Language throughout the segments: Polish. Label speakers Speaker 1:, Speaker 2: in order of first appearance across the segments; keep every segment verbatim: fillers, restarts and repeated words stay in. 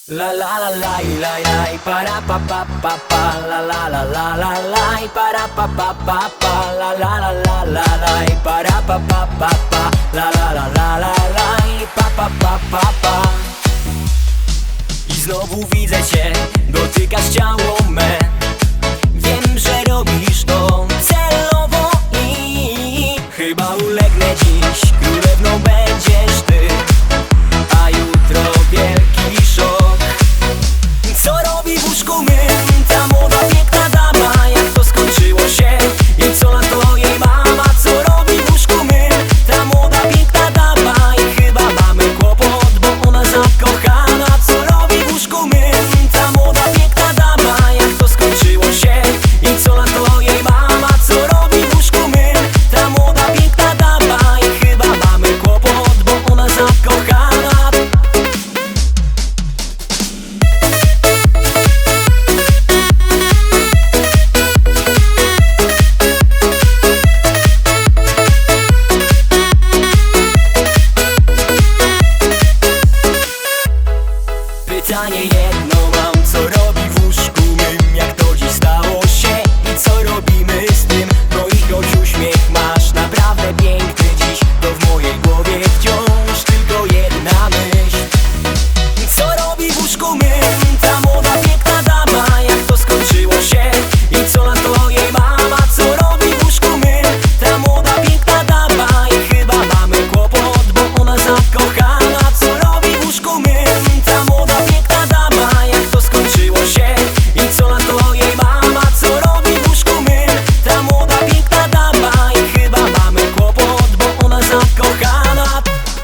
Speaker 1: La la la la la la para pa pa pa pa la la la la la la para pa pa pa pa la la la la la la para pa pa pa pa la la la la la la pa pa pa pa pa. I znowu widzę cię, dotykasz ciało me. Wiem, że robisz to celowo i chyba ulegnę dziś, królewną będziesz ty, a jutro wielki szok. Co robi w łóżku mym ta młoda piękna dama? Jak to skończyło się i co na to jej mama? Co robi w łóżku mym ta młoda piękna dama? I chyba mamy kłopot, bo ona zakochana. Co robi w łóżku mym ta młoda piękna dama? Jak to skończyło się i co na to jej mama? Co robi w łóżku mym ta młoda piękna dama? I chyba mamy kłopot, bo ona zakochana. Pytanie jedno mam, co robi w łóżku mym? Jak to dziś stało się i co robimy z tym? No i choć uśmiech masz naprawdę piękny dziś, to w mojej głowie wciąż tylko jedna myśl. Co robi w łóżku mym ta młoda piękna dama? Jak to skończyło się i co na to jej mama? Co robi w łóżku mym ta młoda piękna dama? I chyba mamy kłopot, bo ona zakochana. Co robi w łóżku mym ta młoda piękna dama? Jak to skończyło się i co na to jej mama? Co robi w łóżku mym ta młoda piękna dama? I chyba mamy kłopot, bo ona zakochana.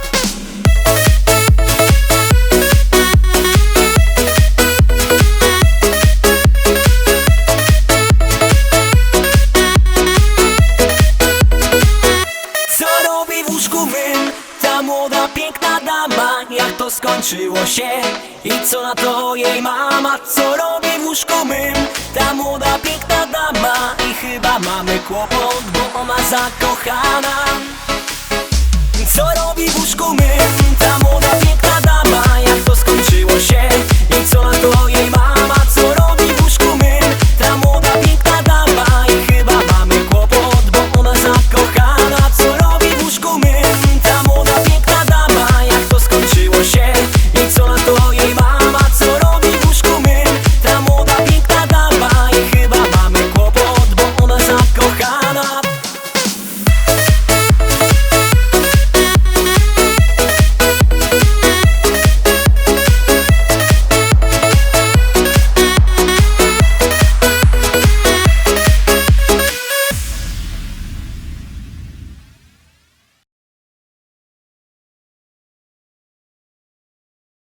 Speaker 1: Co robi w łóżku mym ta młoda piękna dama? Jak to skończyło się i co na to jej mama? Co robi w łóżku mym ta młoda piękna dama? I chyba mamy kłopot, bo ona zakochana. Co robi w łóżku mym ta młoda piękna